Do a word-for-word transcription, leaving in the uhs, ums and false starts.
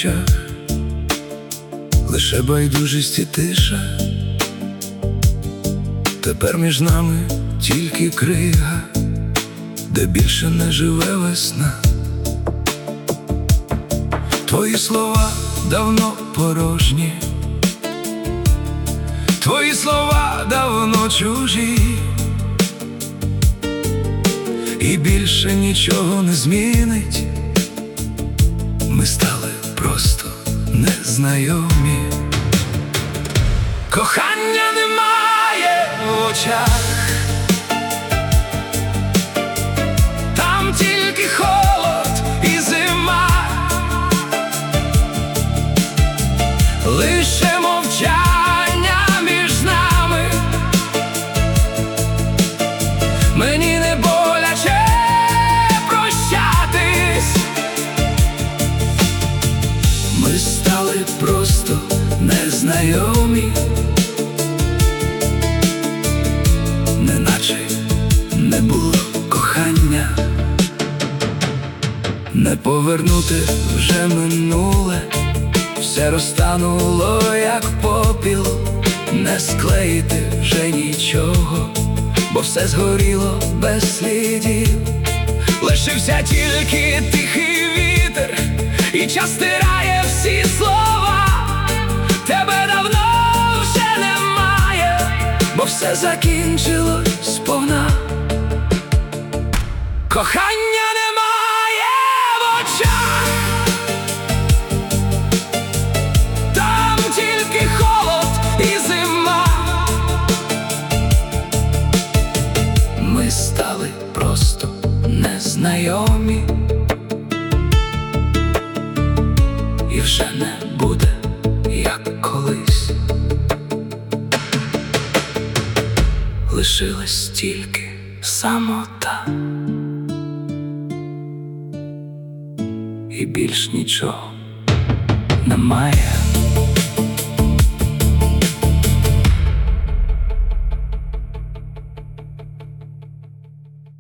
очах лише байдужість і тиша. Тепер між нами тільки крига, де більше не живе весна. Твої слова давно порожні, твої слова давно чужі, і більше нічого не змінить. Ми стали просто незнайомі. Кохання немає в очах, там тільки холод і зима, лише мовчання між нами. Мені не боляче прощатись. Ми стали просто незнайомі, неначе не було кохання. Не повернути вже минуле, все розтануло, як попіл. Не склеїти вже нічого, бо все згоріло без слідів. Лишився тільки тихий вітер, і час стирає всі слова. Тебе давно вже немає, бо все закінчилось сповна. Кохання немає в очах, там тільки холод і зима. Ми стали просто незнайомі, і вже не буде, як колись. Лишилась тільки самота, і більш нічого немає.